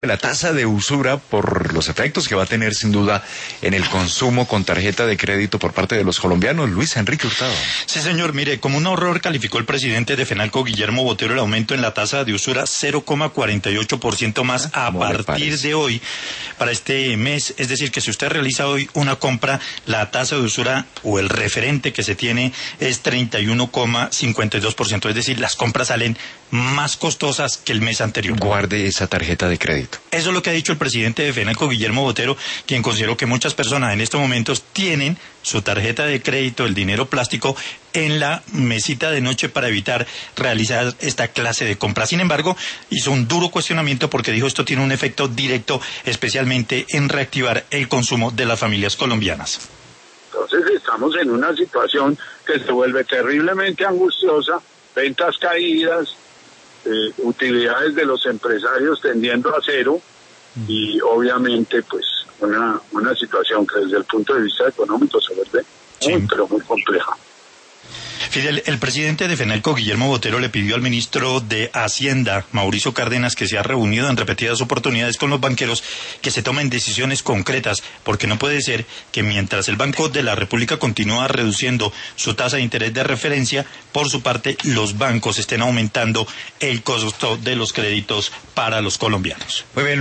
La tasa de usura por los efectos que va a tener sin duda en el consumo con tarjeta de crédito por parte de los colombianos. Luis Enrique Hurtado. Sí, señor. Mire, como un horror calificó el presidente de FENALCO, Guillermo Botero, el aumento en la tasa de usura 0,48% más a partir de hoy para este mes. Es decir, que si usted realiza hoy una compra, la tasa de usura o el referente que se tiene es 31,52%. Es decir, las compras salen más costosas que el mes anterior. Guarde esa tarjeta de crédito. Eso es lo que ha dicho el presidente de FENALCO, Guillermo Botero, quien consideró que muchas personas en estos momentos tienen su tarjeta de crédito, el dinero plástico, en la mesita de noche para evitar realizar esta clase de compras. Sin embargo, hizo un duro cuestionamiento porque dijo esto tiene un efecto directo, especialmente en reactivar el consumo de las familias colombianas. Entonces estamos en una situación que se vuelve terriblemente angustiosa, ventas caídas, utilidades de los empresarios tendiendo a cero y obviamente pues una situación que desde el punto de vista económico se vuelve muy compleja. Fidel, el presidente de FENALCO, Guillermo Botero, le pidió al ministro de Hacienda, Mauricio Cárdenas, que se ha reunido en repetidas oportunidades con los banqueros, que se tomen decisiones concretas, porque no puede ser que mientras el Banco de la República continúa reduciendo su tasa de interés de referencia, por su parte los bancos estén aumentando el costo de los créditos para los colombianos. Muy bien.